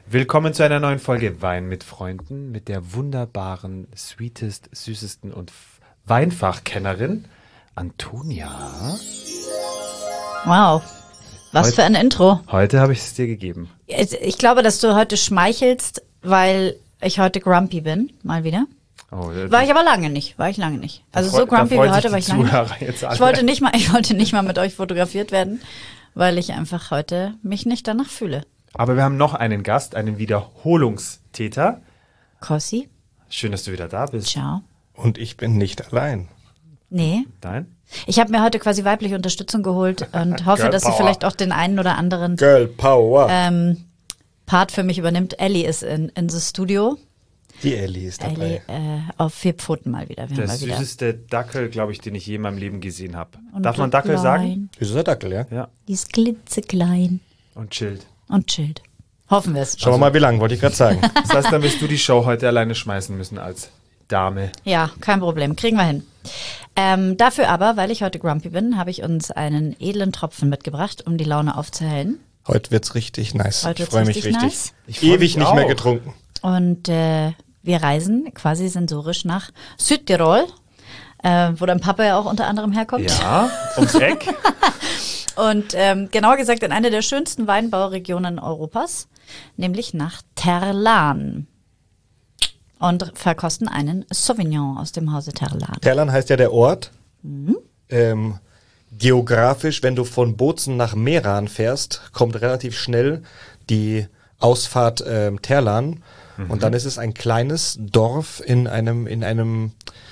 Willkommen zu einer neuen Folge Wein mit Freunden mit der wunderbaren, sweetest, süßesten und Weinfachkennerin Antonia. Wow, was für ein Intro. Heute habe ich es dir gegeben. Ich glaube, dass du heute schmeichelst, weil ich heute grumpy bin, mal wieder. Oh, War ich aber lange nicht, Also so grumpy wie heute war ich lange nicht. Ich wollte nicht mal mit euch fotografiert werden, weil ich einfach heute mich nicht danach fühle. Aber wir haben noch einen Gast, einen Wiederholungstäter. Kossi. Schön, dass du wieder da bist. Ciao. Und ich bin nicht allein. Nee. Nein? Ich habe mir heute quasi weibliche Unterstützung geholt und hoffe, dass sie vielleicht auch den einen oder anderen Girl Power. Part für mich übernimmt. Ellie ist in the Studio. Die Ellie ist dabei. Ellie auf 4 Pfoten mal wieder. Der süßeste Dackel, glaube ich, den ich je in meinem Leben gesehen habe. Und Darf man Dackel sagen? Süßer Dackel, ja? Ja. Die ist klitzeklein Und chillt. und chillt. Hoffen wir es. Schauen wir mal, wie lang, wollte ich gerade sagen. Das heißt, dann wirst du die Show heute alleine schmeißen müssen als Dame. Ja, kein Problem. Kriegen wir hin. Dafür aber, weil ich heute grumpy bin, habe ich uns einen edlen Tropfen mitgebracht, um die Laune aufzuhellen. Heute wird's richtig nice. Heute Ich freue mich wird's richtig. nice. Ich freu Ewig mich nicht mehr auch. getrunken. Und wir reisen quasi sensorisch nach Südtirol, wo dein Papa ja auch unter anderem herkommt. Ja, ums Eck. Und genauer gesagt in eine der schönsten Weinbauregionen Europas, nämlich nach Terlan. Und verkosten einen Sauvignon aus dem Hause Terlan. Terlan heißt ja der Ort. Geografisch, wenn du von Bozen nach Meran fährst, kommt relativ schnell die Ausfahrt Terlan. Und dann ist es ein kleines Dorf in einem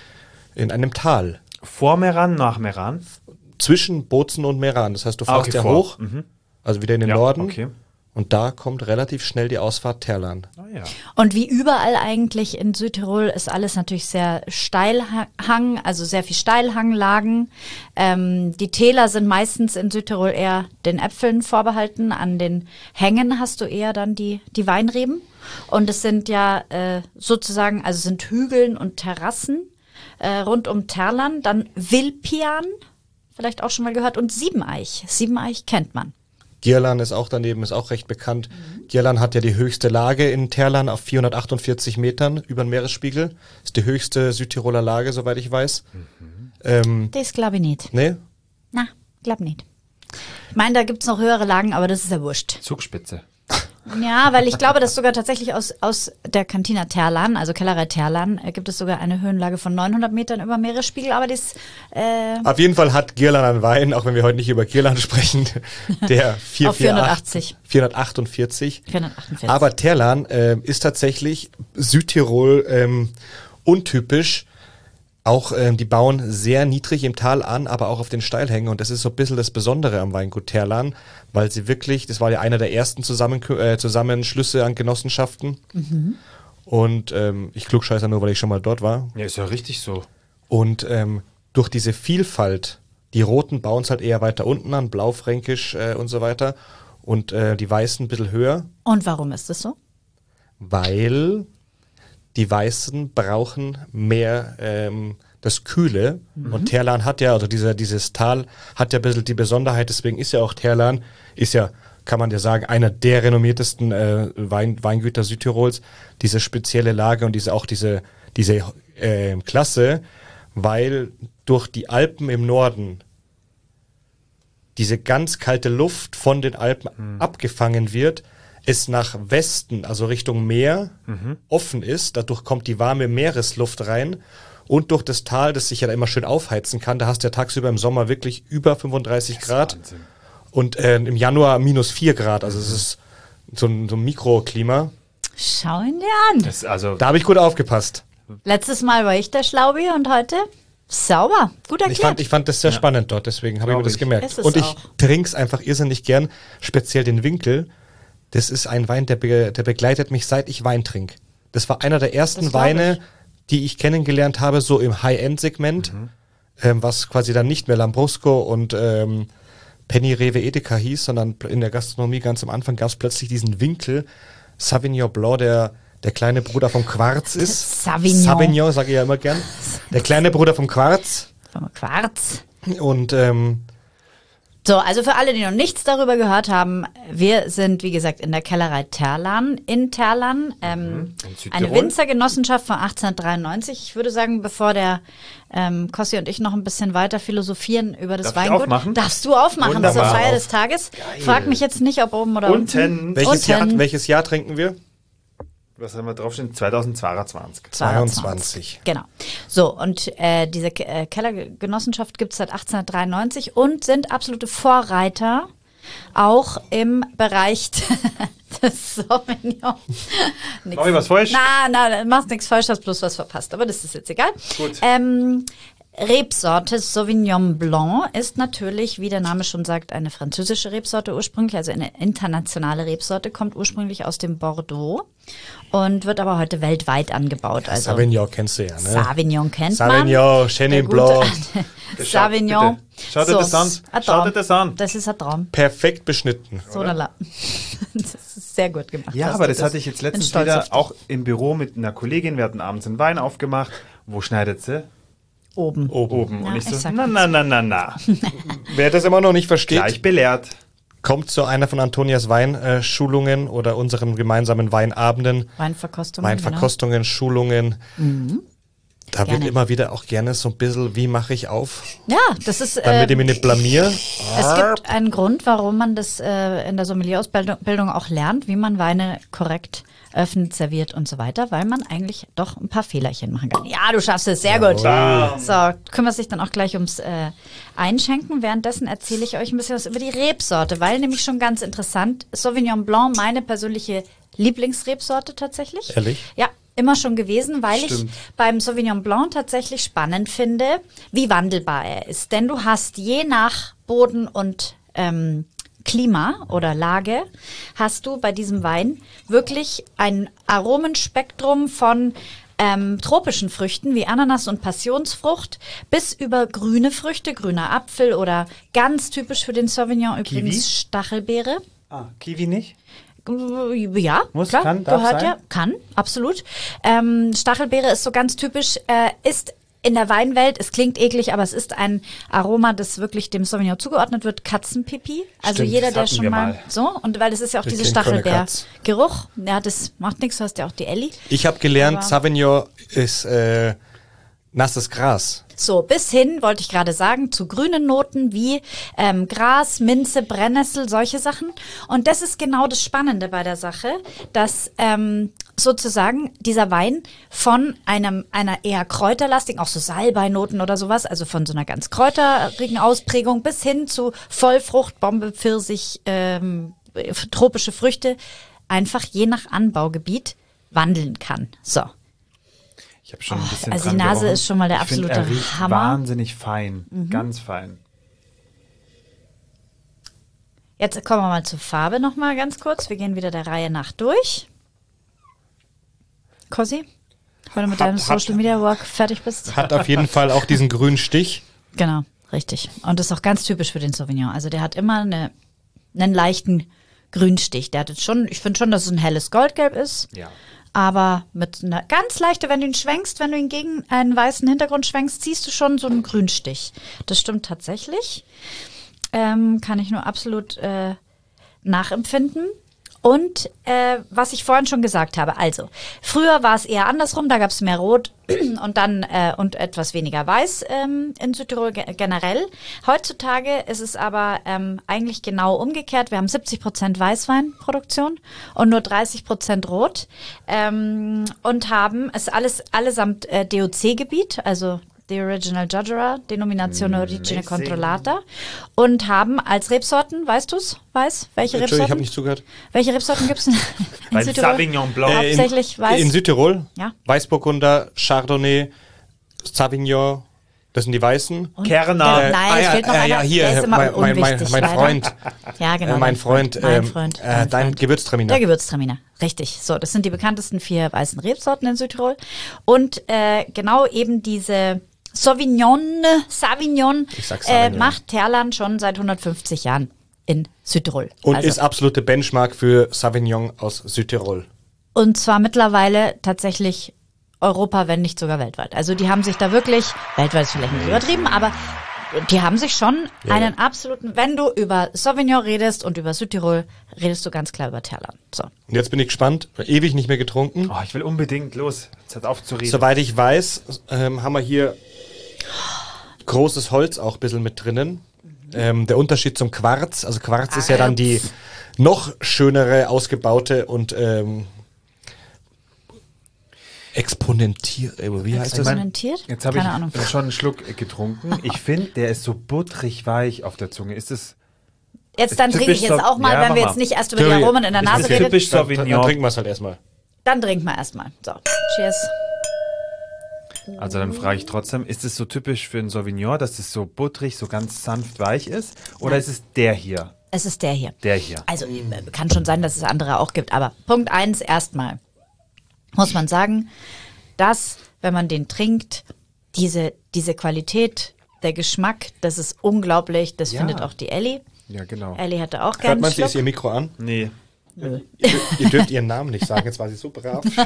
Tal. Vor Meran, nach Meran. Zwischen Bozen und Meran. Das heißt, du fährst okay, ja vor. hoch, also wieder in den Ja, Norden. okay. Und da kommt relativ schnell die Ausfahrt Terlan. Ah, ja. Und wie überall eigentlich in Südtirol ist alles natürlich sehr Steilhang, also sehr viel Steilhanglagen. Die Täler sind meistens in Südtirol eher den Äpfeln vorbehalten. An den Hängen hast du eher dann die Weinreben. Und es sind ja sozusagen, also sind Hügeln und Terrassen rund um Terlan. Dann Vilpian, vielleicht auch schon mal gehört, und Siebeneich. Siebeneich kennt man. Gierlan ist auch daneben, ist auch recht bekannt. Gierlan hat ja die höchste Lage in Terlan auf 448 Metern über den Meeresspiegel. Ist die höchste Südtiroler Lage, soweit ich weiß. Das glaube ich nicht. Nee? Na, glaub nicht. Ich meine, da gibt's noch höhere Lagen, aber das ist ja wurscht. Zugspitze. Ja, weil ich glaube, dass sogar tatsächlich aus der Cantina Terlan, also Kellerei Terlan, gibt es sogar eine Höhenlage von 900 Metern über Meeresspiegel, aber das Auf jeden Fall hat Gierlan einen Wein, auch wenn wir heute nicht über Gierlan sprechen, der Auf 480. 448. 448. Aber Terlan ist tatsächlich Südtirol untypisch. Auch die bauen sehr niedrig im Tal an, aber auch auf den Steilhängen. Und das ist so ein bisschen das Besondere am Weingut Terlan, weil sie wirklich, das war ja einer der ersten Zusammenschlüsse an Genossenschaften. Und ich klugscheißer nur, weil ich schon mal dort war. Ja, ist ja richtig so. Und durch diese Vielfalt, die Roten bauen es halt eher weiter unten an, Blaufränkisch und so weiter. Und die Weißen ein bisschen höher, Und warum ist das so? weil die Weißen brauchen mehr das Kühle. Und Terlan hat ja, also dieses Tal hat ja ein bisschen die Besonderheit, deswegen ist ja auch Terlan, ist ja, kann man ja sagen, einer der renommiertesten Weingüter Südtirols, diese spezielle Lage und diese Klasse, weil durch die Alpen im Norden diese ganz kalte Luft von den Alpen abgefangen wird, es nach Westen, also Richtung Meer, offen ist. Dadurch kommt die warme Meeresluft rein. Und durch das Tal, das sich ja immer schön aufheizen kann, da hast du ja tagsüber im Sommer wirklich über 35 Grad. Wahnsinn. Und im Januar minus 4 Grad. Also es ist so ein Mikroklima. Schau ihn dir an. Das, also, Da habe ich gut aufgepasst. Letztes Mal war ich der Schlaubi und heute sauber. Gut erklärt. Ich fand das sehr spannend dort, deswegen habe ich mir Glaub das ich. gemerkt. Ist es Und ich auch. trinke es einfach irrsinnig gern, speziell den Winkel. Das ist ein Wein, der begleitet mich, seit ich Wein trinke. Das war einer der ersten Das glaub Weine, ich. die ich kennengelernt habe, so im High-End-Segment, was quasi dann nicht mehr Lambrusco und Penny Rewe Edeka hieß, sondern in der Gastronomie ganz am Anfang gab es plötzlich diesen Winkel, Sauvignon Blanc, der kleine Bruder vom Quarz ist. Sauvignon, sage ich ja immer gern. Der kleine Bruder vom Quarz. Vom Quarz. Und So, also für alle, die noch nichts darüber gehört haben, wir sind, wie gesagt, in der Kellerei Terlan in Terlan. in Südtirol. Eine Winzergenossenschaft von 1893. Ich würde sagen, bevor der Kossi und ich noch ein bisschen weiter philosophieren über das Darf ich Weingut. aufmachen? Darfst du aufmachen zur Wunderbar. Feier des Tages? Frag mich jetzt nicht, ob oben oder unten. Unten. Welches Jahr trinken wir? Was haben wir draufstehen? 2022. 22. Genau. So, und diese Kellergenossenschaft gibt es seit 1893 und sind absolute Vorreiter auch im Bereich des Sauvignon. Mach ich was falsch? Na, machst nichts falsch, hast bloß was verpasst, aber das ist jetzt egal. Gut. Rebsorte Sauvignon Blanc ist natürlich, wie der Name schon sagt, eine französische Rebsorte ursprünglich, also eine internationale Rebsorte, kommt ursprünglich aus dem Bordeaux und wird aber heute weltweit angebaut. Also Sauvignon kennst du ja, ne? Sauvignon kennt Sauvignon, man. Chenin Der gute Blanc. Sauvignon. Bitte. Schau dir das an. ein Schau dir Traum. das an. Das ist ein Traum. Perfekt beschnitten. So lala. Das ist sehr gut gemacht. Ja, hast aber du das hatte ich jetzt Bin letztens stolz wieder auf dich. auch im Büro mit einer Kollegin. Wir hatten abends einen Wein aufgemacht. Wo schneidet sie? Oben. Oben. Ja, Und ich ich so, sag na. Wer das immer noch nicht versteht, Gleich belehrt. kommt zu einer von Antonias Weinschulungen oder unseren gemeinsamen Weinabenden, Weinverkostung. Weinverkostungen, Schulungen. Da wird Gerne. immer wieder auch gerne so ein bisschen, wie mache ich auf, Genau. Ja, das ist. damit ich mich nicht blamier. Es gibt einen Grund, warum man das in der Sommelierausbildung auch lernt, wie man Weine korrekt öffnet, serviert und so weiter, weil man eigentlich doch ein paar Fehlerchen machen kann. Ja, du schaffst es, sehr gut. So, kümmerst dich dann auch gleich ums Einschenken. Währenddessen erzähle ich euch ein bisschen was über die Rebsorte, weil nämlich schon ganz interessant, Sauvignon Blanc, meine persönliche Lieblingsrebsorte tatsächlich. Ehrlich? Ja, immer schon gewesen, weil Stimmt. ich beim Sauvignon Blanc tatsächlich spannend finde, wie wandelbar er ist. Denn du hast je nach Boden und Klima oder Lage, hast du bei diesem Wein wirklich ein Aromenspektrum von tropischen Früchten wie Ananas und Passionsfrucht bis über grüne Früchte, grüner Apfel oder ganz typisch für den Sauvignon übrigens Kiwi? Stachelbeere. Kiwi nicht? Ja, Muss, klar, kann, darf gehört sein? ja, kann, absolut. Stachelbeere ist so ganz typisch, ist in der Weinwelt, es klingt eklig, aber es ist ein Aroma, das wirklich dem Sauvignon zugeordnet wird, Katzenpipi. Also Stimmt, jeder, das der hatten schon wir mal mal. so, und weil es ist ja auch Ich dieser kenn keine Katz. Stachelbeergeruch. Ja, das macht nichts, du hast ja auch die Elli. Ich habe gelernt, Aber- Sauvignon ist nasses Gras. So, bis hin, wollte ich gerade sagen, zu grünen Noten wie Gras, Minze, Brennnessel, solche Sachen. Und das ist genau das Spannende bei der Sache, dass sozusagen dieser Wein von einer eher kräuterlastigen, auch so Salbeinoten oder sowas, also von so einer ganz kräuterigen Ausprägung bis hin zu Vollfrucht, Bombe, Pfirsich, tropische Früchte, einfach je nach Anbaugebiet wandeln kann. So. Ich habe schon ein bisschen also dran die Nase gerochen. ist schon mal der Ich find, absolute er riecht Hammer. wahnsinnig fein. Ganz fein. Jetzt kommen wir mal zur Farbe noch mal ganz kurz. Wir gehen wieder der Reihe nach durch. Kossi, wenn du mit deinem Social Media Work fertig bist. Hat auf jeden Fall auch diesen grünen Stich. Genau, richtig. Und das ist auch ganz typisch für den Sauvignon. Also der hat immer einen leichten Grünstich. Der hat jetzt schon, ich finde schon, dass es ein helles Goldgelb ist. Ja. Aber mit einer ganz leichte, wenn du ihn schwenkst, wenn du ihn gegen einen weißen Hintergrund schwenkst, siehst du schon so einen Grünstich. Das stimmt tatsächlich. Kann ich nur absolut nachempfinden. Und was ich vorhin schon gesagt habe, also früher war es eher andersrum, da gab es mehr Rot und dann und etwas weniger Weiß in Südtirol generell. Heutzutage ist es aber eigentlich genau umgekehrt. Wir haben 70% Weißweinproduktion und nur 30% Rot und haben es allesamt DOC-Gebiet, also The Original Judgera, Denominazione Origine Controllata, und haben als Rebsorten, weißt du's? Welche Entschuldigung, ich Rebsorten? habe nicht zugehört. Welche Rebsorten gibt's in Weil Südtirol? Sauvignon Blanc. Hauptsächlich weiß. In Südtirol, Ja. Weißburgunder, Chardonnay, Sauvignon, das sind die Weißen. Und Kerner. Nein, es fehlt noch einer. ja, hier, der ist immer mein unwichtig, Freund, leider. Ja, genau. mein Freund, Mein Freund. dein Gewürztraminer. Der Gewürztraminer, richtig. So, das sind die bekanntesten 4 weißen Rebsorten in Südtirol. Und genau eben diese Sauvignon Ich sag Sauvignon. macht Terlan schon seit 150 Jahren in Südtirol. Und Also- ist absolute Benchmark für Sauvignon aus Südtirol. Und zwar mittlerweile tatsächlich Europa, wenn nicht sogar weltweit. Also die haben sich da wirklich, weltweit ist vielleicht nicht übertrieben, aber die haben sich schon einen absoluten, wenn du über Sauvignon redest und über Südtirol, redest du ganz klar über Terlan. So. Und jetzt bin ich gespannt, ewig nicht mehr getrunken. Oh, ich will unbedingt los. Jetzt hat aufzureden. Soweit ich weiß, haben wir hier großes Holz auch ein bisschen mit drinnen. Der Unterschied zum Quarz, also Quarz ist ja dann die noch schönere, ausgebaute und exponentiert. Wie heißt das? Exponentiert? Jetzt habe Keine Ahnung. ich schon einen Schluck getrunken. Ich finde, der ist so butterig weich auf der Zunge. Ist es Jetzt dann trinke ich jetzt auch mal, wenn wir jetzt nicht erst über die Aromen in der Nase reden. typisch Dann Sauvignon? trinken wir es halt erstmal. Dann trinken wir erstmal. So, cheers. Also dann frage ich trotzdem, ist es so typisch für ein Sauvignon, dass es so butterig, so ganz sanft weich ist? Oder ist es der hier? Es ist der hier. Der hier. Also kann schon sein, dass es andere auch gibt. Aber Punkt 1 erstmal muss man sagen, dass, wenn man den trinkt, diese Qualität, der Geschmack, das ist unglaublich. Das Ja. findet auch die Ellie. Ja, genau. Ellie hatte auch Hört gerne man einen sie, ist Schluck. ihr Mikro an? Nee. Ihr dürft ihren Namen nicht sagen, jetzt war sie so brav. Die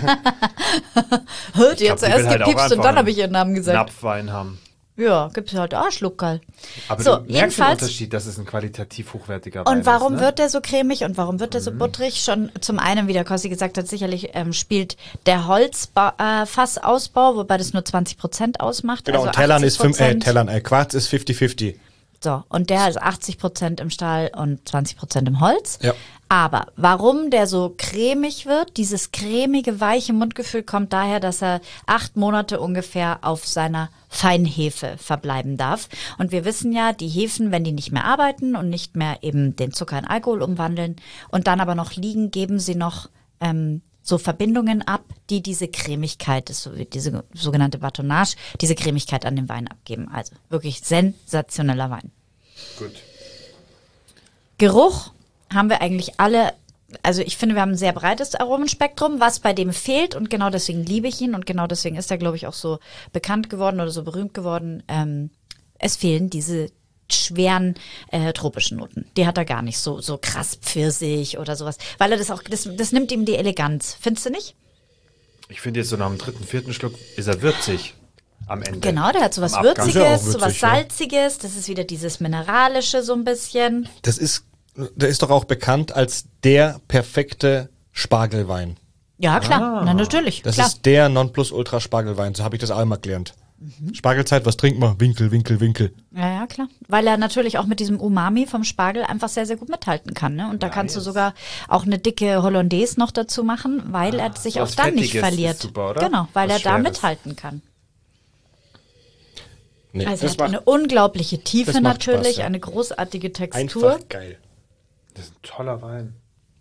hat die zuerst will halt auch gepiepst und einfach dann habe ich ihren Namen gesagt. Napfwein haben. Ja, gibt's halt auch Schluckerl. Aber So, du merkst den jedenfalls. Unterschied, dass es ein qualitativ hochwertiger Wein Und warum ist, ne? wird der so cremig und warum wird der so butterig? Schon zum einen, wie der Kossi gesagt hat, sicherlich spielt der Holzfassausbau, wobei das nur 20% ausmacht. Genau, also und Terlan ist 80%. Quarz ist 50-50. So, und der ist 80% im Stahl und 20% im Holz. Ja. Aber warum der so cremig wird, dieses cremige, weiche Mundgefühl kommt daher, dass er 8 Monate ungefähr auf seiner Feinhefe verbleiben darf. Und wir wissen ja, die Hefen, wenn die nicht mehr arbeiten und nicht mehr eben den Zucker in Alkohol umwandeln und dann aber noch liegen, geben sie noch so Verbindungen ab, die diese Cremigkeit, diese sogenannte Batonnage, diese Cremigkeit an den Wein abgeben. Also wirklich sensationeller Wein. Gut. Geruch haben wir eigentlich alle, also ich finde, wir haben ein sehr breites Aromenspektrum, was bei dem fehlt und genau deswegen liebe ich ihn und genau deswegen ist er, glaube ich, auch so bekannt geworden oder so berühmt geworden. Es fehlen diese schweren tropischen Noten. Die hat er gar nicht, so krass Pfirsich oder sowas, weil er das auch, das nimmt ihm die Eleganz. Findest du nicht? Ich finde jetzt so nach dem 3., 4. Schluck ist er würzig am Ende. Genau, der hat sowas Am Abgang. Ist ja auch Würziges, sowas würzig, ja. Salziges, das ist wieder dieses Mineralische so ein bisschen. Der ist doch auch bekannt als der perfekte Spargelwein. Ja, klar, na, natürlich, Das klar. ist der Nonplusultra-Spargelwein, so habe ich das auch immer gelernt. Spargelzeit, was trinkt man? Winkel, Winkel, Winkel. Ja, klar. Weil er natürlich auch mit diesem Umami vom Spargel einfach sehr, sehr gut mithalten kann. Ne? Und da kannst du sogar auch eine dicke Hollandaise noch dazu machen, weil er sich so auch was dann nicht Fettiges verliert. ist super, oder? Genau, weil Was er da Schweres. mithalten kann. Nee, Also er das hat macht eine unglaubliche das Tiefe macht natürlich, Spaß, ja. eine großartige Textur. einfach geil. Das ist ein toller Wein.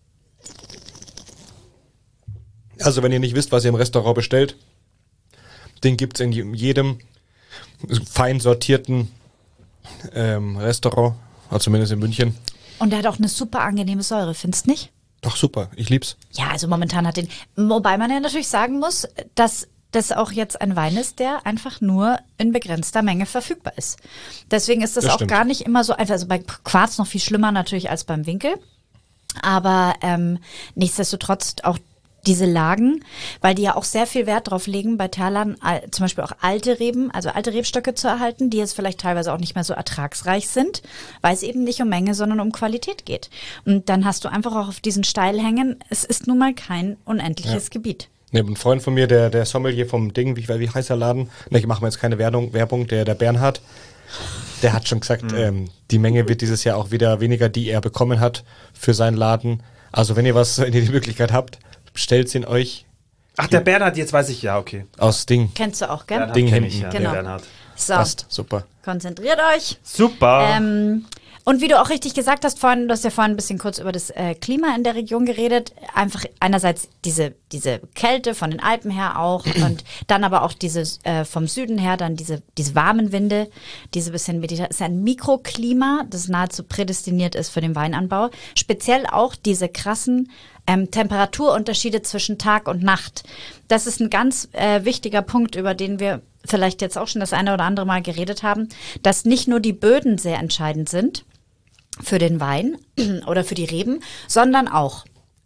Also wenn ihr nicht wisst, was ihr im Restaurant bestellt, den gibt's in jedem fein sortierten Restaurant, also zumindest in München. Und er hat auch eine super angenehme Säure, findest du nicht? Doch super, ich lieb's. Ja, also momentan hat den, wobei man ja natürlich sagen muss, dass das auch jetzt ein Wein ist, der einfach nur in begrenzter Menge verfügbar ist. Deswegen ist das Das auch stimmt. gar nicht immer so einfach, also bei Quarz noch viel schlimmer natürlich als beim Winkel, aber nichtsdestotrotz auch diese Lagen, weil die ja auch sehr viel Wert drauf legen, bei Terlan zum Beispiel auch alte Reben, also alte Rebstöcke zu erhalten, die jetzt vielleicht teilweise auch nicht mehr so ertragsreich sind, weil es eben nicht um Menge, sondern um Qualität geht. Und dann hast du einfach auch auf diesen Steilhängen, es ist nun mal kein unendliches Gebiet. Ne, ein Freund von mir, der Sommelier vom Ding, wie heißt der Laden? Ne, ich mache mir jetzt keine Werbung, der Bernhard, der hat schon gesagt, die Menge wird dieses Jahr auch wieder weniger, die er bekommen hat für seinen Laden. Also wenn ihr die Möglichkeit habt, bestellt ihn euch Ach, der Bernhard, jetzt weiß ich, ja, okay. aus Ding. Kennst du auch, gell? Bernhard Ding kenn hinten. ich, ja, Genau. der Bernhard. So, Passt, super. konzentriert euch. Super. Und wie du auch richtig gesagt hast vorhin, du hast ja vorhin ein bisschen kurz über das Klima in der Region geredet. Einfach einerseits diese Kälte von den Alpen her auch und dann aber auch vom Süden her dann diese warmen Winde, diese bisschen mediterran. Es ist ein Mikroklima, das nahezu prädestiniert ist für den Weinanbau. Speziell auch diese krassen Temperaturunterschiede zwischen Tag und Nacht. Das ist ein ganz wichtiger Punkt, über den wir vielleicht jetzt auch schon das eine oder andere Mal geredet haben, dass nicht nur die Böden sehr entscheidend sind für den Wein oder für die Reben, sondern auch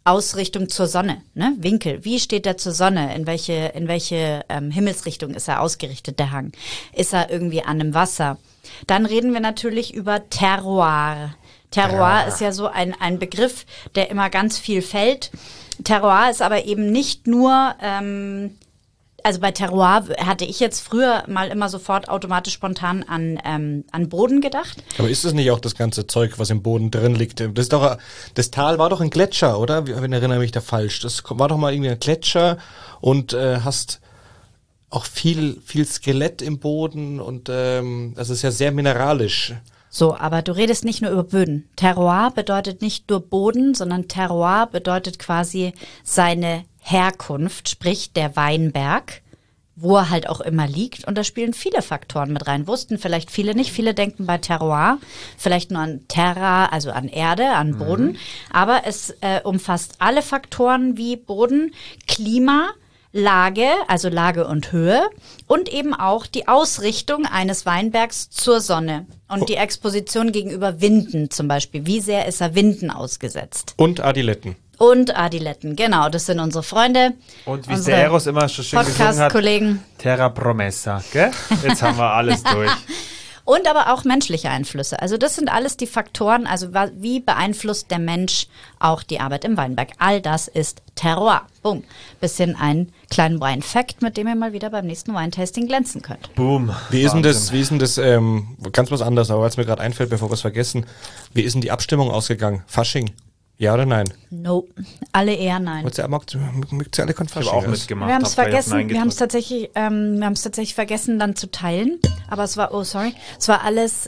Ausrichtung zur Sonne, ne? Winkel. Wie steht er zur Sonne? In welche Himmelsrichtung ist er ausgerichtet, der Hang? Ist er irgendwie an einem Wasser? Dann reden wir natürlich über Terroir. Terroir ist ja so ein Begriff, der immer ganz viel fällt. Terroir ist aber eben nicht nur, also bei Terroir hatte ich jetzt früher mal immer sofort automatisch spontan an Boden gedacht. Aber ist das nicht auch das ganze Zeug, was im Boden drin liegt? Das Tal war doch ein Gletscher, oder? Wenn erinnere mich da falsch. Das war doch mal irgendwie ein Gletscher und hast auch viel Skelett im Boden und das ist ja sehr mineralisch. So, aber du redest nicht nur über Böden. Terroir bedeutet nicht nur Boden, sondern Terroir bedeutet quasi seine Herkunft, sprich der Weinberg, wo er halt auch immer liegt. Und da spielen viele Faktoren mit rein. Wussten vielleicht viele nicht. Viele denken bei Terroir vielleicht nur an Terra, also an Erde, an Boden. Aber es umfasst alle Faktoren wie Boden, Klima, Lage, also Lage und Höhe und eben auch die Ausrichtung eines Weinbergs zur Sonne und die Exposition gegenüber Winden zum Beispiel. Wie sehr ist er Winden ausgesetzt? Und Adiletten. Und Adiletten, genau, das sind unsere Freunde. Und wie Seros immer so schön gesungen hat, Podcast-Kollegen. Terra Promessa, gell? Jetzt haben wir alles durch. Und aber auch menschliche Einflüsse. Also das sind alles die Faktoren, also wie beeinflusst der Mensch auch die Arbeit im Weinberg. All das ist Terroir. Boom. Bisschen einen kleinen Wine-Fact, mit dem ihr mal wieder beim nächsten Wine-Tasting glänzen könnt. Boom. Wie ist denn das, ganz was anderes, aber weil es mir gerade einfällt, bevor wir es vergessen, wie ist denn die Abstimmung ausgegangen? Fasching? Ja oder nein? No, alle eher nein. Mögt ihr alle kein Ich habe Fasching? auch mitgemacht. Wir haben es hab bei vergessen, Nein wir haben es gedrückt. tatsächlich vergessen dann zu teilen, aber es war, es war alles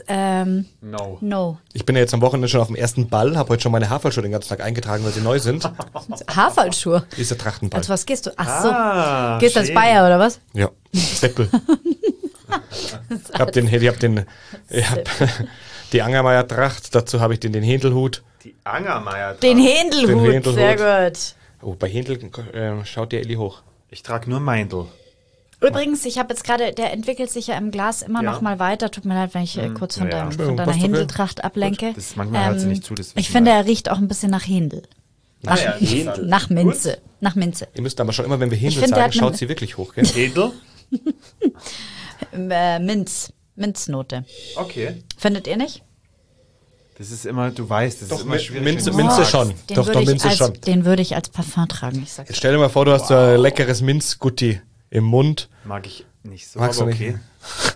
no. Ich bin ja jetzt am Wochenende schon auf dem ersten Ball, habe heute schon meine Haferlschuhe den ganzen Tag eingetragen, weil sie neu sind. Haferlschuhe. Dieser Trachtenball. Als was gehst du? Ach so, gehst als Bayer oder was? Ja, Seppel. Ich hab die Angermeier-Tracht, dazu habe ich den Händelhut. Die Angermeier. Den Händelhut, sehr gut. Oh, bei Händel schaut der Elli hoch. Ich trage nur Meindl. Übrigens, ich habe jetzt gerade, der entwickelt sich ja im Glas immer noch mal weiter. Tut mir leid, wenn ich kurz von, ja. von deiner Passt okay. Händeltracht ablenke. Das manchmal hört sie nicht zu. Das Ich wissen finde, wir. er riecht auch ein bisschen nach Händel. Nach Minze. Nach Minze. Ihr müsst aber schon immer, wenn wir Händel finde, der sagen, hat eine- schaut sie wirklich hoch, gell? Edel? Minznote. Okay. Findet ihr nicht? Das ist immer, du weißt, das ist immer schwierig. Minze, wenn du Minze sagst. schon. Doch, Minze schon. Den würde ich als Parfum tragen. Ich sag's. Jetzt stell dir mal vor, du hast so ein leckeres Minzgutti im Mund. Mag ich nicht so, Magst aber du nicht?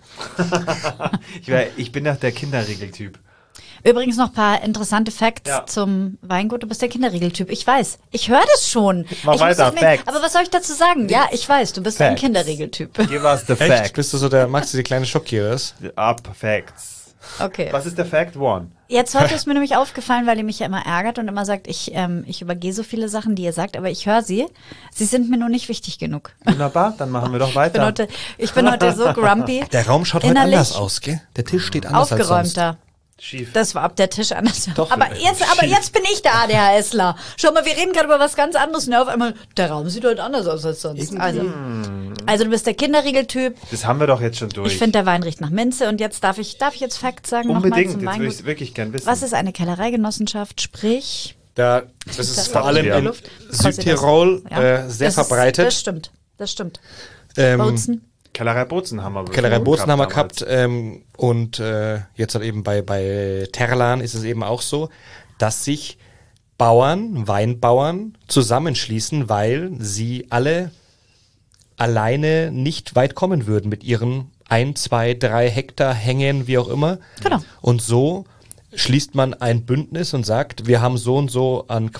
okay. Ich bin doch der Kinderregeltyp. Übrigens noch ein paar interessante Facts Ja. zum Weingut. Du bist der Kinderregeltyp. Ich weiß. Ich höre das schon. Mach Ich muss weiter, das mit- Facts. Aber was soll ich dazu sagen? Ja, ich weiß. Du bist ein Facts. Kinderregeltyp. Give us the Echt? fact. Bist du so magst du die kleine Schocki, oder was? Up Facts. Okay. Was ist der Fact One? Jetzt heute ist mir nämlich aufgefallen, weil ihr mich ja immer ärgert und immer sagt, ich übergehe so viele Sachen, die ihr sagt, aber ich höre sie. Sie sind mir nur nicht wichtig genug. Wunderbar, dann machen wir doch weiter. Ich bin heute so grumpy. Der Raum schaut heute Innerlich anders aus, gell? Der Tisch steht anders als sonst. Aufgeräumter. Schief. Das war ab der Tisch anders. Doch, aber jetzt bin ich der ADHSler. Schau mal, wir reden gerade über was ganz anderes und auf einmal, der Raum sieht heute anders aus als sonst. Also du bist der Kinderriegeltyp. Das haben wir doch jetzt schon durch. Ich finde, der Wein riecht nach Minze. Und jetzt darf ich jetzt Facts sagen? Unbedingt, Nochmal zum jetzt würde ich Weingut. es wirklich gern wissen. Was ist eine Kellereigenossenschaft? Sprich, Das ist Das vor allem ja. in Südtirol sehr verbreitet. Das stimmt. Ähm, Bozen. Kellerei Bozen haben wir Kellerei Bozen haben wir damals. gehabt und jetzt halt eben bei Terlan ist es eben auch so, dass sich Weinbauern zusammenschließen, weil sie alle alleine nicht weit kommen würden mit ihren 1, 2, 3 Hektar Hängen, wie auch immer. Genau. Und so schließt man ein Bündnis und sagt, wir haben so und so an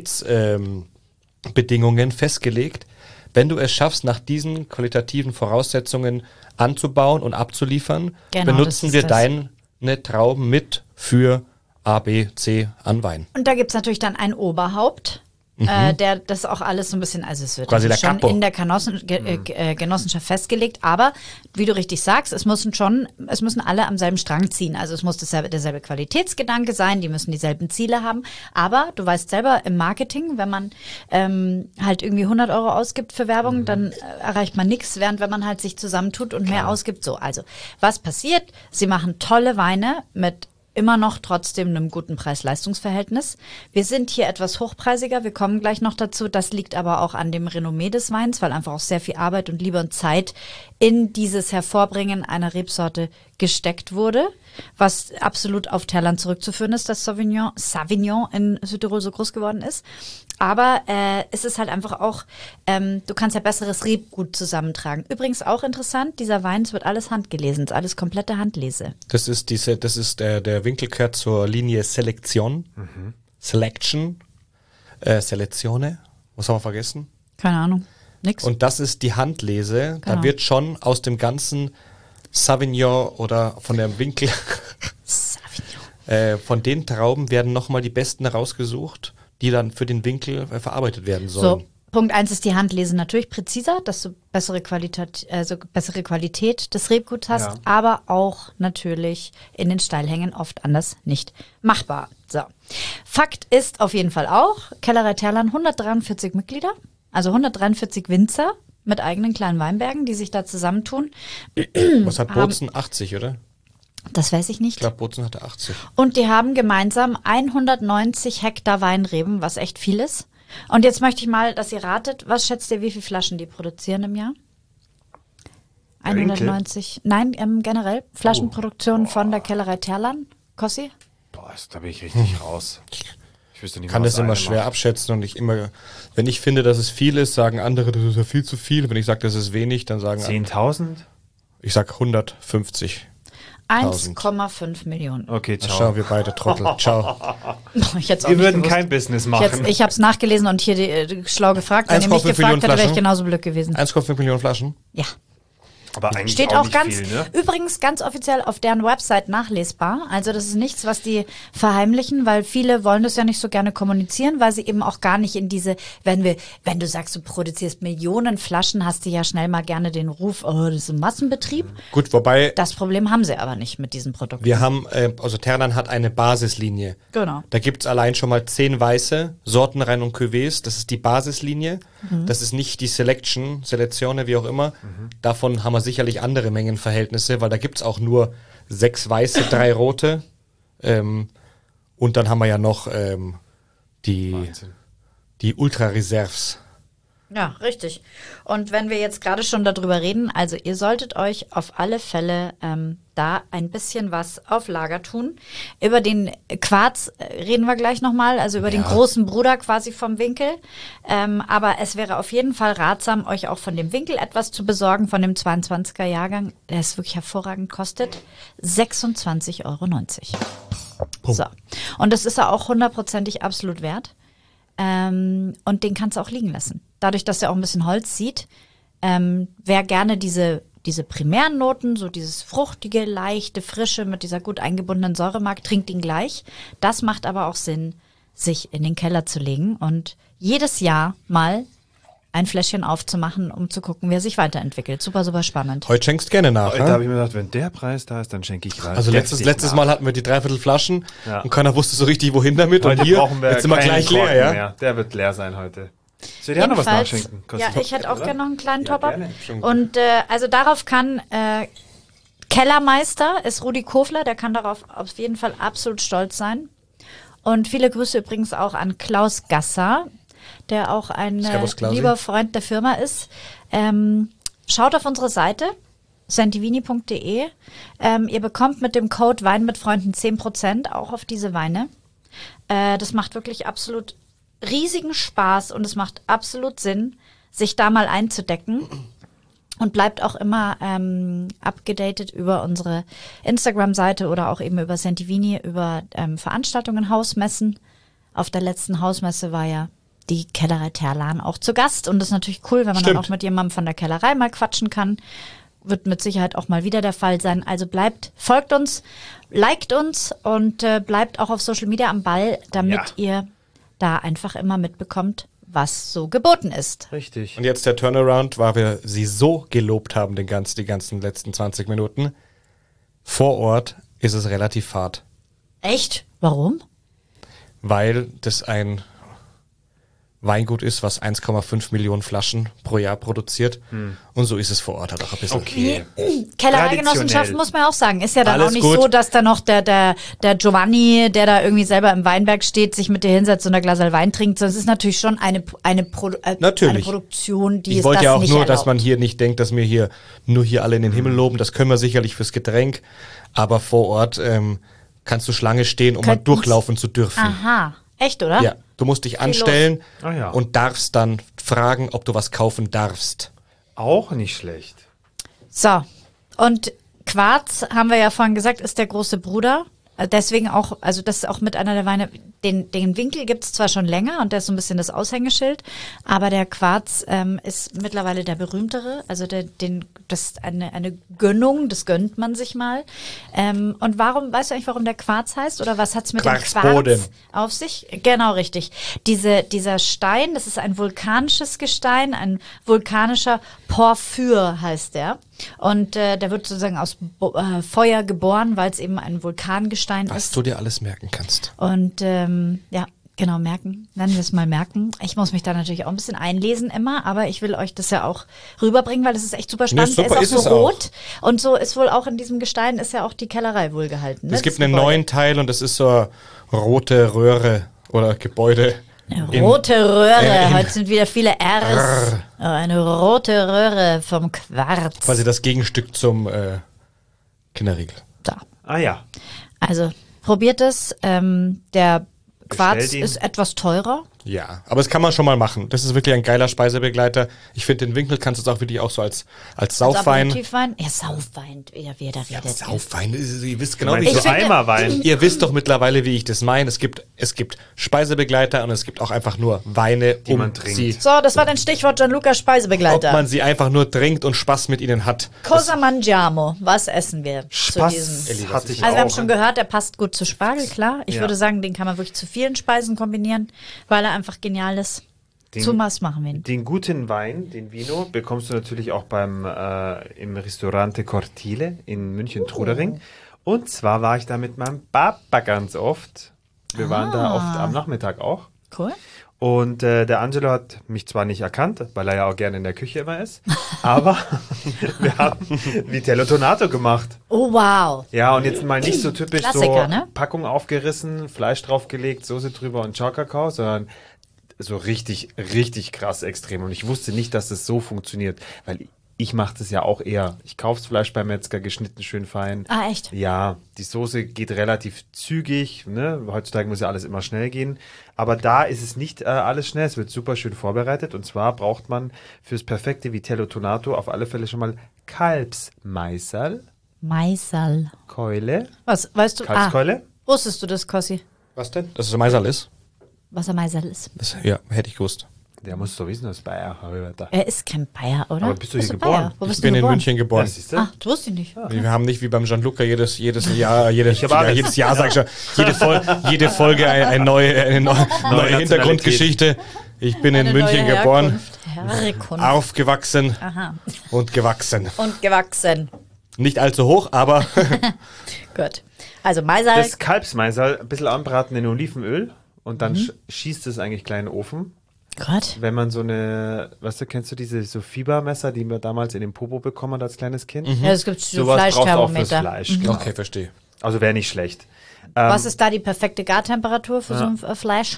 Qualitätsbedingungen festgelegt. Wenn du es schaffst, nach diesen qualitativen Voraussetzungen anzubauen und abzuliefern, Genau, das benutzen ist wir das. deine Trauben mit für A, B, C an Wein. Und da gibt's natürlich dann ein Oberhaupt, der das auch alles so ein bisschen, also es wird Quasi also der schon Capo. in der Genossenschaft festgelegt, aber wie du richtig sagst, es müssen alle am selben Strang ziehen. Also es muss derselbe Qualitätsgedanke sein, die müssen dieselben Ziele haben. Aber du weißt selber, im Marketing, wenn man halt irgendwie 100 € ausgibt für Werbung, dann erreicht man nichts, während wenn man halt sich zusammentut und mehr ausgibt. So, also was passiert? Sie machen tolle Weine mit immer noch trotzdem einem guten Preis-Leistungs-Verhältnis. Wir sind hier etwas hochpreisiger, wir kommen gleich noch dazu. Das liegt aber auch an dem Renommee des Weins, weil einfach auch sehr viel Arbeit und Liebe und Zeit in dieses Hervorbringen einer Rebsorte gesteckt wurde, was absolut auf Terland zurückzuführen ist, dass Sauvignon in Südtirol so groß geworden ist. Aber es ist halt einfach auch, du kannst ja besseres Rebgut zusammentragen. Übrigens auch interessant, dieser Wein, es wird alles handgelesen, es ist alles komplette Handlese. Das ist der Winkel gehört zur Linie Selection. Selection. Selezione. Was haben wir vergessen? Keine Ahnung, nix. Und das ist die Handlese. Genau. Da wird schon aus dem ganzen Sauvignon oder von der Winkel, Sauvignon. von den Trauben werden nochmal die besten rausgesucht, die dann für den Winkel verarbeitet werden sollen. So, Punkt 1 ist die Handlese natürlich präziser, dass du bessere Qualität des Rebguts hast, Ja. aber auch natürlich in den Steilhängen oft anders nicht machbar. So. Fakt ist auf jeden Fall auch, Kellerei Terland 143 Mitglieder, also 143 Winzer mit eigenen kleinen Weinbergen, die sich da zusammentun. Was hat Bozen? 80, oder? Das weiß ich nicht. Ich glaube, Bozen hatte 80. Und die haben gemeinsam 190 Hektar Weinreben, was echt viel ist. Und jetzt möchte ich mal, dass ihr ratet, was schätzt ihr, wie viele Flaschen die produzieren im Jahr? Der Winkel? 190. Nein, generell Flaschenproduktion von der Kellerei Terland. Kossi? Boah, da bin ich richtig raus. Ich wüsste nicht Kann mehr, das was immer einer schwer macht. abschätzen und wenn ich finde, dass es viel ist, sagen andere, das ist ja viel zu viel. Wenn ich sage, das ist wenig, dann sagen andere, 10.000? ich sag 150. 1,5 Millionen. Okay, Ciao, ciao. wir beide Trottel. Ciao. Ich hätte Wir würden kein Business machen. Ich habe es nachgelesen und hier schlau gefragt. Wenn ihr mich 1,5 gefragt Millionen hättet, wäre ich Flaschen? genauso blöd gewesen. 1,5 Millionen Flaschen. Ja. Aber eigentlich Steht auch auch nicht ganz, viel, ne? übrigens ganz offiziell auf deren Website nachlesbar. Also das ist nichts, was die verheimlichen, weil viele wollen das ja nicht so gerne kommunizieren, weil sie eben auch gar nicht in diese, wenn du sagst, du produzierst Millionen Flaschen, hast du ja schnell mal gerne den Ruf, oh, das ist ein Massenbetrieb. Gut, wobei Das Problem haben sie aber nicht mit diesen Produkten. wir haben, also Ternan hat eine Basislinie. Genau. Da gibt's allein schon mal 10 weiße Sortenreihen und Cuvées. Das ist die Basislinie. Das ist nicht die Selektione, wie auch immer. Davon haben wir sicherlich andere Mengenverhältnisse, weil da gibt's auch nur 6 weiße, 3 rote. Und dann haben wir ja noch die Wahnsinn. Ultra-Reserves. Ja, richtig. Und wenn wir jetzt gerade schon darüber reden, also ihr solltet euch auf alle Fälle da ein bisschen was auf Lager tun. Über den Quarz reden wir gleich nochmal, also über den großen Bruder quasi vom Winkel. Aber es wäre auf jeden Fall ratsam, euch auch von dem Winkel etwas zu besorgen, von dem 22er Jahrgang, der es wirklich hervorragend kostet. 26,90 €. So. Und das ist er auch hundertprozentig absolut wert. Und den kannst du auch liegen lassen. Dadurch, dass er auch ein bisschen Holz sieht, wer gerne diese primären Noten, so dieses fruchtige, leichte, frische mit dieser gut eingebundenen Säure mag, trinkt ihn gleich. Das macht aber auch Sinn, sich in den Keller zu legen und jedes Jahr mal ein Fläschchen aufzumachen, um zu gucken, wie er sich weiterentwickelt. Super, super spannend. Heute schenkst gerne nach. Da Ne? habe ich mir gedacht, wenn der Preis da ist, dann schenke ich rein. Also letztes Mal hatten wir die 3/4 Flaschen Ja. und keiner wusste so richtig, wohin damit. Heute und hier, brauchen wir jetzt sind wir keinen gleich leer, Korken ja? mehr. Der wird leer sein heute. Soll ich dir auch noch was Jedenfalls- nachschenken? Ja, Kostet- ich hätte auch oder? gerne noch einen kleinen Ja, Top-Up. gerne. Und also darauf kann Kellermeister ist Rudi Kofler, der kann darauf auf jeden Fall absolut stolz sein. Und viele Grüße übrigens auch an Klaus Gasser, der auch ein Servus, Klausi. lieber Freund der Firma ist. Schaut auf unsere Seite santivini.de. Ihr bekommt mit dem Code Wein mit Freunden 10% auch auf diese Weine. Das macht wirklich absolut riesigen Spaß und es macht absolut Sinn, sich da mal einzudecken. Und bleibt auch immer abgedatet über unsere Instagram-Seite oder auch eben über Santivini, über Veranstaltungen, Hausmessen. Auf der letzten Hausmesse war ja die Kellerei Terlan auch zu Gast. Und das ist natürlich cool, wenn man dann Stimmt. auch mit jemandem von der Kellerei mal quatschen kann. Wird mit Sicherheit auch mal wieder der Fall sein. Also folgt uns, liked uns und bleibt auch auf Social Media am Ball, damit ihr da einfach immer mitbekommt, was so geboten ist. Richtig. Und jetzt der Turnaround, weil wir sie so gelobt haben, die ganzen letzten 20 Minuten. Vor Ort ist es relativ fad, Echt? Warum? weil das ein Weingut ist, was 1,5 Millionen Flaschen pro Jahr produziert. Und so ist es vor Ort halt auch ein bisschen. Okay. Kellereigenossenschaft Traditionell. muss man auch sagen. Ist ja dann Alles auch nicht gut. so, dass da noch der Giovanni, der da irgendwie selber im Weinberg steht, sich mit dir hinsetzt und ein Glas Wein trinkt. Sondern es ist natürlich schon eine Natürlich. Produktion, die Ich es wollte das ja auch nicht nur, erlaubt. dass man hier nicht denkt, dass wir hier nur hier alle in den Himmel loben. Das können wir sicherlich fürs Getränk. Aber vor Ort kannst du Schlange stehen, um mal Könnten's- durchlaufen zu dürfen. Aha. Echt, oder? Ja, du musst dich anstellen Ah, ja. und darfst dann fragen, ob du was kaufen darfst. Auch nicht schlecht. So. Und Quarz, haben wir ja vorhin gesagt, ist der große Bruder. Deswegen auch, also das ist auch mit einer der Weine, den Winkel gibt es zwar schon länger und der ist so ein bisschen das Aushängeschild, aber der Quarz ist mittlerweile der berühmtere, also das ist eine Gönnung, das gönnt man sich mal. Und warum, weißt du eigentlich, warum der Quarz heißt oder was hat's mit dem Quarzboden. Quarz auf sich? Genau, richtig. Dieser Stein, das ist ein vulkanisches Gestein, ein vulkanischer Porphyr heißt der. Und der wird sozusagen aus Feuer geboren, weil es eben ein Vulkangestein Was ist. du dir alles merken kannst. Und ja, genau, merken. Nennen wir es mal merken. Ich muss mich da natürlich auch ein bisschen einlesen immer, aber ich will euch das ja auch rüberbringen, weil das ist echt super spannend. super Der ist ist auch es so auch. rot. Und so ist wohl auch in diesem Gestein ist ja auch die Kellerei wohl gehalten. Ne? Es gibt Das einen Gebäude. neuen Teil und das ist so eine rote Röhre oder Gebäude. Eine rote Röhre. in- Heute sind wieder viele R's. Oh, eine rote Röhre vom Quarz. Quasi das Gegenstück zum Kinderriegel. Da. Ah ja. Also probiert es. Der Quarz Bestellt ihn. ist etwas teurer. Ja, aber das kann man schon mal machen. Das ist wirklich ein geiler Speisebegleiter. Ich finde, den Winkel kannst du auch wirklich auch so als Saufwein. Aperitifwein. Ja, Saufwein, wie er redet. Saufwein, ihr wisst Du genau, wie meinst ich so finde- Eimerwein. Ihr wisst doch mittlerweile, wie ich das meine. Es gibt Speisebegleiter und es gibt auch einfach nur Weine, Die man trinkt. sie, So, das war dein Stichwort Gianluca ob Speisebegleiter. man sie einfach nur trinkt und Spaß mit ihnen hat. Cosa mangiamo? Was essen wir Spaß zu diesem? hatte ich Also wir haben auch. schon gehört, der passt gut zu Spargel, klar. Ich Ja. würde sagen, den kann man wirklich zu vielen Speisen kombinieren, weil er einfach genial ist. Zu was machen wir ihn? Den guten Wein, den Vino, bekommst du natürlich auch im Ristorante Cortile in München-Trudering. Und zwar war ich da mit meinem Papa ganz oft. Wir waren da oft am Nachmittag auch. Cool. Und der Angelo hat mich zwar nicht erkannt, weil er ja auch gerne in der Küche immer ist, aber wir haben Vitello Tonato gemacht. Oh, wow. Ja, und jetzt mal nicht so typisch Klassiker, so ne? Packung aufgerissen, Fleisch draufgelegt, Soße drüber und Ciao Kakao, sondern so richtig, richtig krass extrem. Und ich wusste nicht, dass das so funktioniert, weil ich mache das ja auch eher. Ich kaufe das Fleisch beim Metzger, geschnitten schön fein. Ah, echt? Ja, die Soße geht relativ zügig. Ne? Heutzutage muss ja alles immer schnell gehen. Aber da ist es nicht alles schnell. Es wird super schön vorbereitet. Und zwar braucht man fürs perfekte Vitello Tonato auf alle Fälle schon mal Kalbsmeißerl, Meißel. Keule, Was, weißt du? Kalbskeule. Wusstest du das, Kossi? Was denn? Dass es Meisal ist? Was ein Meißel ist? Ja, hätte ich gewusst. Der muss so wissen, dass Bayer. Er ist kein Bayer, oder? Aber bist du hier Bayer? geboren? Wo bist Ich bin du in geboren? München geboren. siehst du? Ah, das wusste ich nicht. Wir haben nicht wie beim Gianluca jedes Jahr, jedes alles. Jahr, sag ich schon, jede Folge eine neue Hintergrundgeschichte. Ich bin in Eine München neue geboren, Herkunft. aufgewachsen Aha. und gewachsen. Und gewachsen. Nicht allzu hoch, aber Gut. Also Meißel. Das Kalbsmeißerl ein bisschen anbraten in Olivenöl und dann schießt es eigentlich klein in den Ofen. Gott. Wenn man so eine, weißt du, kennst du diese so Fiebermesser, die man damals in den Popo bekommen hat als kleines Kind? Ja, es gibt so Sowas brauchst du auch fürs Fleischthermometer. Fleisch. Genau. okay, verstehe. Also wäre nicht schlecht. Was ist da die perfekte Gartemperatur für so ein Fleisch?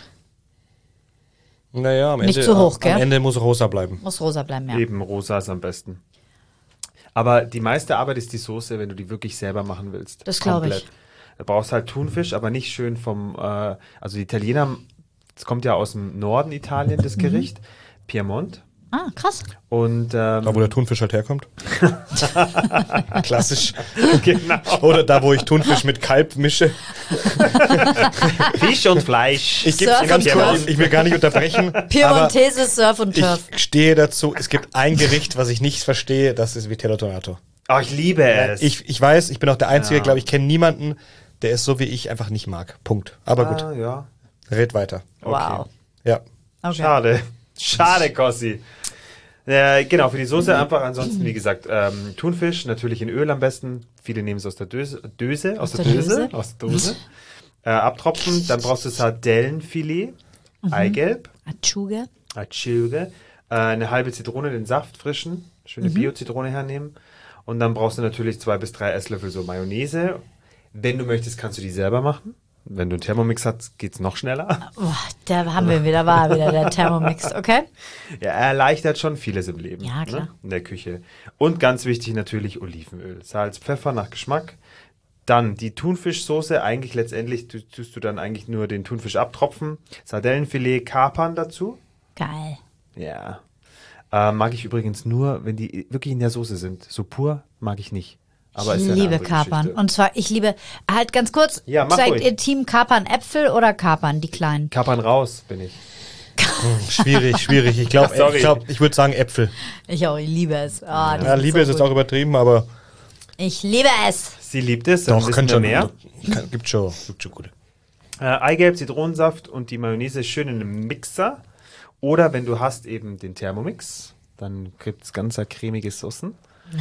Naja, am Nicht Ende, zu hoch, am gell? Ende muss rosa bleiben. Muss rosa bleiben, ja. Eben rosa ist am besten. Aber die meiste Arbeit ist die Soße, wenn du die wirklich selber machen willst. Das glaube ich. Komplett. Da brauchst halt Thunfisch, aber nicht schön also die Italiener, das kommt ja aus dem Norden Italien, das Gericht, Piemont. Ah, krass. Und Da, wo der Thunfisch halt herkommt. Klassisch. genau. Oder da, wo ich Thunfisch mit Kalb mische. Fisch und Fleisch. Ich, Surf ganz und kurz, Turf. ich will gar nicht unterbrechen. aber Piemontese Surf und Turf. ich stehe dazu, es gibt ein Gericht, was ich nicht verstehe, das ist Vitello Tonato. Oh, ich liebe es. Ich weiß, ich bin auch der Einzige, Ja. glaube ich, kenne niemanden, der es so wie ich einfach nicht mag. Punkt. Aber gut, Ja. red weiter. Wow. Ja. Okay. Schade. Schade, Kossi. Genau, für die Soße einfach ansonsten, wie gesagt, Thunfisch, natürlich in Öl am besten. Viele nehmen es aus der Döse. Aus der Dose. Abtropfen. Dann brauchst du Sardellenfilet. Eigelb, Achuge. eine halbe Zitrone, den Saft frischen, schöne Bio-Zitrone hernehmen. Und dann brauchst du natürlich 2 bis 3 Esslöffel so Mayonnaise. Wenn du möchtest, kannst du die selber machen. Wenn du einen Thermomix hast, geht's noch schneller. Oh, da haben wir wieder, war wieder der Thermomix, okay? Ja, er erleichtert schon vieles im Leben. Ja, klar. Ne? In der Küche. Und ganz wichtig natürlich Olivenöl. Salz, Pfeffer nach Geschmack. Dann die Thunfischsoße. Eigentlich letztendlich tust du dann eigentlich nur den Thunfisch abtropfen. Sardellenfilet, Kapern dazu. Geil. Ja. Mag ich übrigens nur, wenn die wirklich in der Soße sind. So pur mag ich nicht. Aber Ich ist ja eine liebe andere Kapern. Geschichte. Und zwar, ich liebe, halt ganz kurz, Ja, mach seid ruhig. ihr Team Kapern Äpfel oder Kapern, die kleinen? Kapern raus bin ich. Schwierig. Ich glaube, Sorry. ich würde sagen Äpfel. Ich auch, ich liebe es. Oh, die Ja, sind Liebe so ist jetzt gut. auch übertrieben, aber Ich liebe es. Sie liebt es, dann doch, wissen kann wir schon mehr. Gibt schon gute. Eigelb, Zitronensaft und die Mayonnaise schön in einem Mixer. Oder wenn du hast eben den Thermomix, dann gibt es ganz cremige Soßen.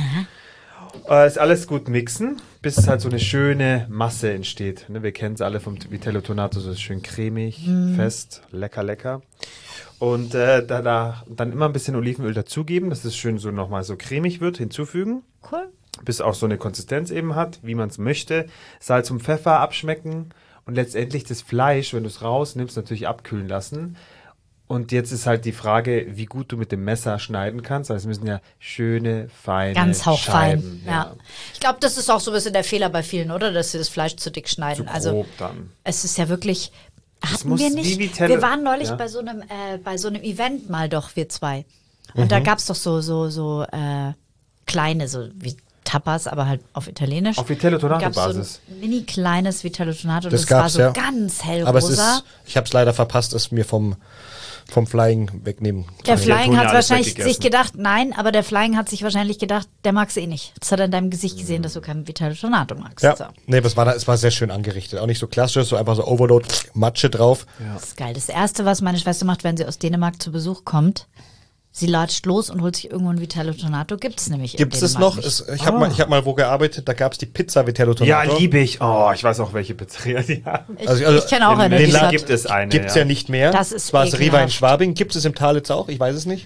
Ist alles gut mixen, bis halt so eine schöne Masse entsteht. Ne, wir kennen es alle vom Vitello Tonato, so ist schön cremig, fest, lecker. Und dann immer ein bisschen Olivenöl dazugeben, dass es schön so nochmal so cremig wird, hinzufügen. Cool. Bis auch so eine Konsistenz eben hat, wie man es möchte. Salz und Pfeffer abschmecken und letztendlich das Fleisch, wenn du es rausnimmst, natürlich abkühlen lassen. Und jetzt ist halt die Frage, wie gut du mit dem Messer schneiden kannst. Also es müssen ja schöne, feine Ganz hauchfein. Scheiben. Ja. Ich glaube, das ist auch so ein bisschen der Fehler bei vielen, oder? Dass sie das Fleisch zu dick schneiden. Zu Also grob dann. es ist ja wirklich. Hatten muss wir wie nicht. Vitello- Wir waren neulich ja. bei so einem Event mal doch, wir zwei. Und da gab's doch so kleine, so wie Tapas, aber halt auf Italienisch. Auf Vitello Tonato Gab's Basis. So ein mini kleines Vitello Tonato. Das Das war gab's, so ja. ganz hellrosa. Aber es ist, ich habe es leider verpasst, es mir vom Flying wegnehmen. Der Die Flying tun hat ja alles wahrscheinlich weggegessen. sich gedacht, nein, aber der Flying hat sich wahrscheinlich gedacht, der mag's eh nicht. Das hat er in deinem Gesicht gesehen, dass du keinen Vitello Tonato magst. Ja, So. nee, es war sehr schön angerichtet. Auch nicht so klassisch, so einfach so Overload, Matsche drauf. Das ist geil. Das Erste, was meine Schwester macht, wenn sie aus Dänemark zu Besuch kommt, sie latscht los und holt sich irgendwo ein Vitello Tonato. Gibt's nämlich Gibt in es Dänemark noch? nicht. Ich habe mal wo gearbeitet, da gab es die Pizza Vitello Ja, Tonato. liebe ich. Oh, ich weiß auch, welche Pizzeria die haben. Ich kenne auch In eine, die Berlin hat, gibt es eine. Gibt es ja nicht mehr. Das ist war es Riva in ekelhaft. Schwabing. Gibt es im Tal jetzt auch? Ich weiß es nicht.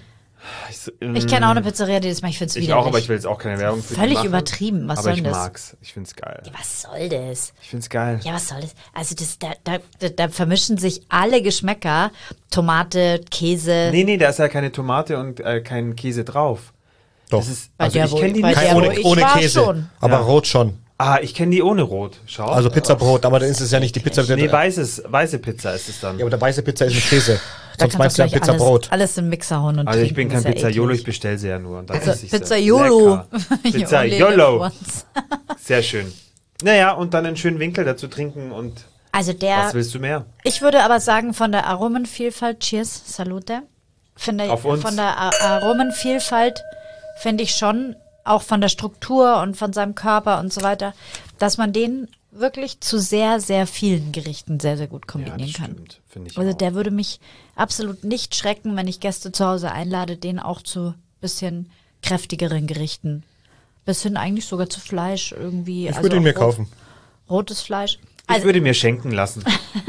ich kenne auch eine Pizzeria, die das macht. Ich finde es Ich widerlich. auch, aber ich will jetzt auch keine Werbung für die Völlig machen. übertrieben. Was aber soll ich denn das? mag's. Ich find's geil. Was soll das? Ich find's geil. Ja, was soll das? Also da vermischen sich alle Geschmäcker. Tomate, Käse. Nee, da ist ja keine Tomate und kein Käse drauf. Doch. Das ist, Bei also der, ich wo- kenne die bei nicht. der, wo ohne ich ohne war, Käse. schon. Aber Ja. rot schon. Ich kenne die ohne Rot. Schau. Also Pizzabrot, aber dann ist es ja nicht die Pizza. Nee, weiße Pizza ist es dann. Ja, aber der weiße Pizza ist mit Käse. Da Sonst kannst meinst du ja gleich Pizzabrot. alles in den Mixer hauen und Also ich trinken. bin kein Ist ja Pizzaiolo, ich eklig. bestelle sie ja nur. Und dann Pizza, esse ich sie. Pizzaiolo. Lecker. Pizzaiolo. Pizzaiolo. Sehr schön. Naja, und dann einen schönen Winkel dazu trinken und Also was willst du mehr? ich würde aber sagen, von der Aromenvielfalt, cheers, salute, Auf uns. von der Aromenvielfalt finde ich schon, auch von der Struktur und von seinem Körper und so weiter, dass man den wirklich zu sehr, sehr vielen Gerichten sehr, sehr gut kombinieren kann. Stimmt, finde ich Also auch. der würde mich absolut nicht schrecken, wenn ich Gäste zu Hause einlade, den auch zu bisschen kräftigeren Gerichten. Bis hin eigentlich sogar zu Fleisch irgendwie. Ich würde ihn mir auch kaufen. Rotes Fleisch. Ich würde mir schenken lassen.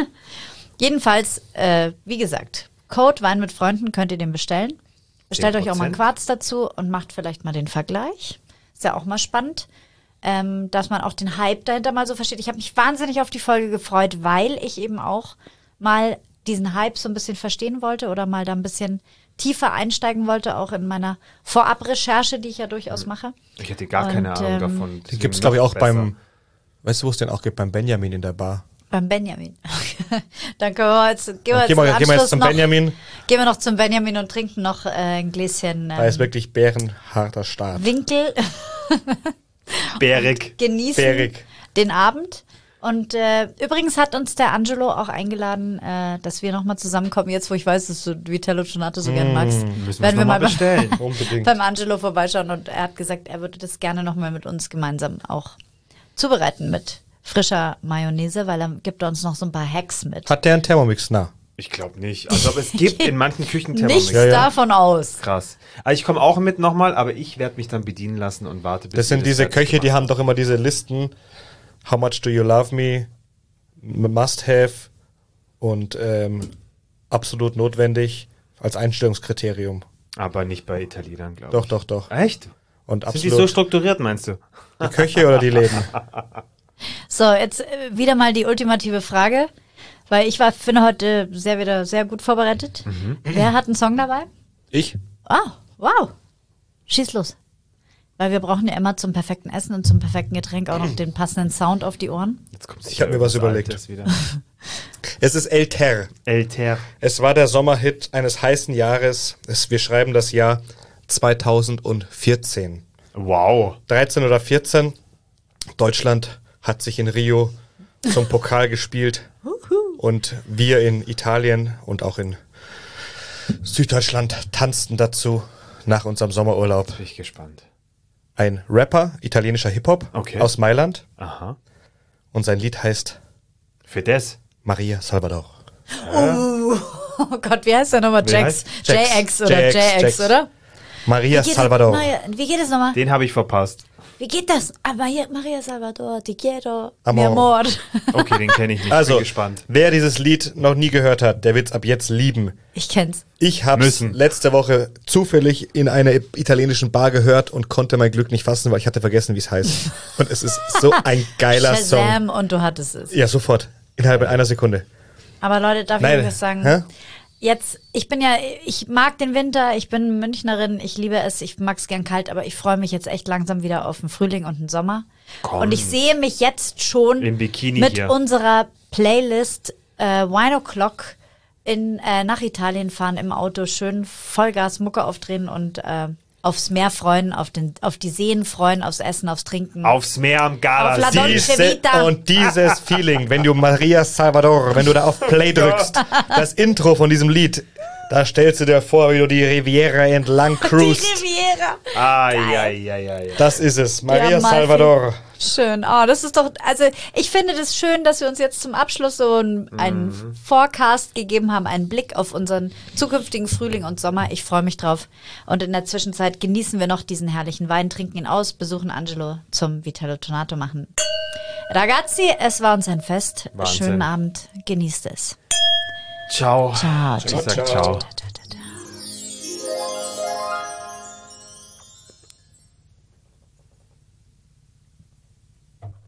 Jedenfalls, wie gesagt, Code Wein mit Freunden könnt ihr den bestellen. Bestellt euch auch mal einen 10%. Quarz dazu und macht vielleicht mal den Vergleich. Ist ja auch mal spannend, dass man auch den Hype dahinter mal so versteht. Ich habe mich wahnsinnig auf die Folge gefreut, weil ich eben auch mal diesen Hype so ein bisschen verstehen wollte oder mal da ein bisschen tiefer einsteigen wollte, auch in meiner Vorabrecherche, die ich ja durchaus mache. Ich hätte gar keine Und, Ahnung davon. Die gibt es, glaube ich, auch weißt du, wo es den auch gibt? Beim Benjamin in der Bar. Beim Benjamin. Dann können wir jetzt, gehen wir Gehen wir jetzt Anschluss zum noch, Benjamin. Gehen wir noch zum Benjamin und trinken noch ein Gläschen Da ist wirklich bärenharter Start. Winkel, Bärig. genießen Bärig. den Abend. Und übrigens hat uns der Angelo auch eingeladen, dass wir nochmal zusammenkommen, jetzt wo ich weiß, dass du Vitello Tonato so gern magst. Müssen Werden wir mal bestellen. Unbedingt. beim Angelo vorbeischauen und er hat gesagt, er würde das gerne nochmal mit uns gemeinsam auch zubereiten mit frischer Mayonnaise, weil er gibt uns noch so ein paar Hacks mit. Hat der einen Thermomix? Na. Ich glaube nicht. Also aber es gibt in manchen Küchen Thermomix. Nichts Ja, ja. davon aus. Krass. Also ich komme auch mit nochmal, aber ich werde mich dann bedienen lassen und warte, bis Das wir sind diese fertig Köche, die gemacht haben doch immer diese Listen. How much do you love me? Must have. Und absolut notwendig als Einstellungskriterium. Aber nicht bei Italienern, glaube ich. Doch. Echt? Und Sind die absolut so strukturiert, meinst du? die Köche oder die Läden? So, jetzt wieder mal die ultimative Frage, weil ich finde heute wieder sehr gut vorbereitet. Wer hat einen Song dabei? Ich? Ah, wow. Schieß los. Weil wir brauchen ja immer zum perfekten Essen und zum perfekten Getränk auch noch den passenden Sound auf die Ohren. Jetzt kommt Ich hab mir was überlegt. Wieder. Es ist El Ter. El Ter. Es war der Sommerhit eines heißen Jahres. Wir schreiben das Jahr 2014. Wow. 13 oder 14. Deutschland hat sich in Rio zum Pokal gespielt. Und wir in Italien und auch in Süddeutschland tanzten dazu nach unserem Sommerurlaub. Bin ich gespannt. Ein Rapper, italienischer Hip-Hop aus Mailand. Aha. Und sein Lied heißt Fidesz. Maria Salvador. Oh Gott, wie heißt der nochmal? Wie heißt? JX oder JX, oder? Maria Salvador. Wie geht es nochmal? Den habe ich verpasst. Wie geht das? Maria Salvador, te quiero, Amor. mi amor. Okay, den kenne ich nicht. Also, Bin gespannt. wer dieses Lied noch nie gehört hat, der wird's ab jetzt lieben. Ich kenn's. Ich hab's Müssen. letzte Woche zufällig in einer italienischen Bar gehört und konnte mein Glück nicht fassen, weil ich hatte vergessen, wie es heißt. Und es ist so ein geiler Song. Shazam und du hattest es. Ja, sofort. Innerhalb einer Sekunde. Aber Leute, darf ich was sagen? Hä? Jetzt, ich mag den Winter, ich bin Münchnerin, ich liebe es, ich mag es gern kalt, aber ich freue mich jetzt echt langsam wieder auf den Frühling und den Sommer. Komm. Und ich sehe mich jetzt schon Im Bikini mit hier. unserer Playlist Wine O'Clock nach Italien fahren im Auto, schön Vollgas Mucke aufdrehen und aufs Meer freuen, auf die Seen freuen, aufs Essen, aufs Trinken. Aufs Meer am Auf La Gardasee. Dolce Vita. Und dieses Feeling, wenn du Maria Salvador, wenn du da auf Play drückst, das Intro von diesem Lied, da stellst du dir vor, wie du die Riviera entlang Die cruist. Riviera. Ai. Das ist es, Maria Ja, Malfi. Salvador. Schön. Oh, das ist doch, also ich finde das schön, dass wir uns jetzt zum Abschluss so einen Forecast gegeben haben, einen Blick auf unseren zukünftigen Frühling und Sommer. Ich freue mich drauf. Und in der Zwischenzeit genießen wir noch diesen herrlichen Wein, trinken ihn aus, besuchen Angelo zum Vitello Tonato machen. Ragazzi, es war uns ein Fest. Wahnsinn. Schönen Abend. Genießt es. Ciao. Ciao. Ich sag ciao.